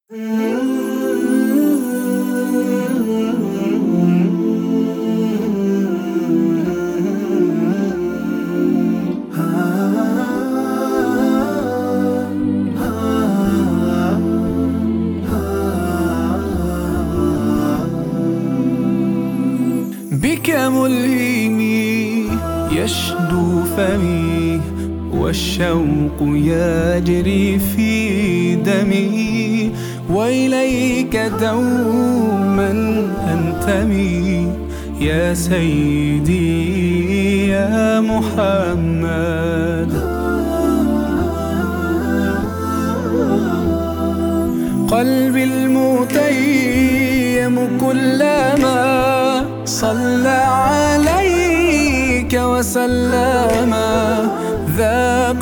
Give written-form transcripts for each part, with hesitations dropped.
بك ملهمي يشدو فمي، والشوق يجري في دمي، وإليك دوما أنتمي يا سيدي يا محمد. قلبي المتيم كلما صلى عليك وسلم، ذاق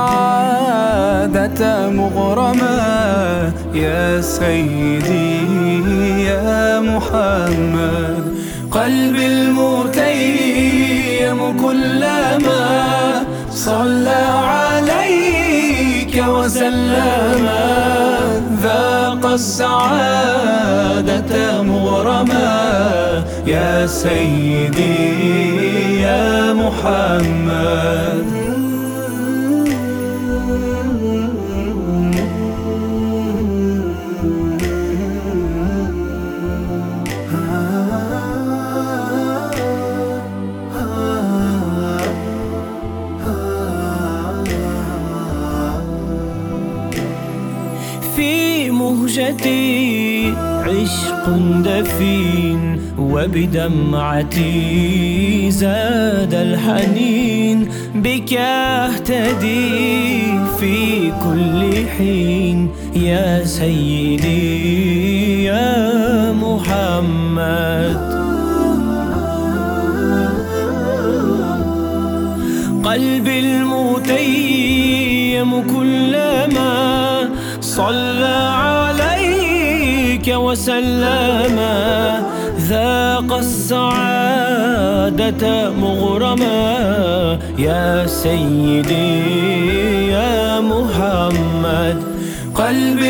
السعادة مغرما يا سيدي يا محمد. قلبي المتيم كلما صلى عليك وسلم، ذاق السعادة مغرما يا سيدي يا محمد. في مهجتي عشق دفين، وبدمعتي زاد الحنين، بك اهتدي في كل حين يا سيدي يا محمد. قلبي المتيم كلما صلى عليك وسلم، ذاق السعادة مغرما يا سيدي يا محمد. قلبي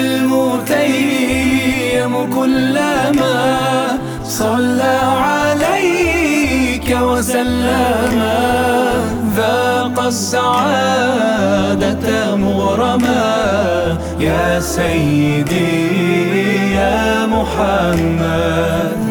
المتيم كلما صلى عليك وسلم، ذاق السعادة مغرما يا سيدي يا محمد.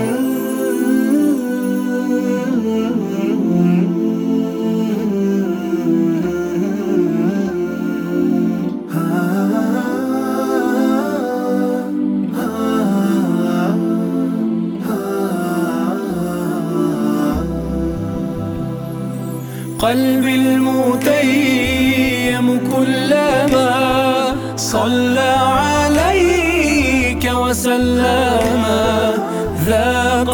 قلبي المتيم كلما صلى عليك وسلم، ذاق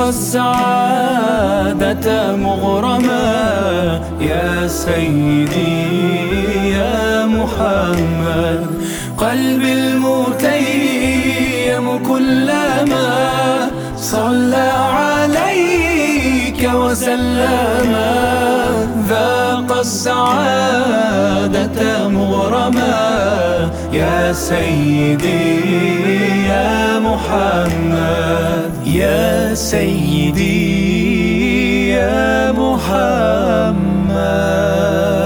السعادة مغرما يا سيدي يا محمد. قلبي المتيم كلما صلى عليك وسلم، ذاق السعادة مغرما يا سيدي يا محمد. يا سيدي يا محمد.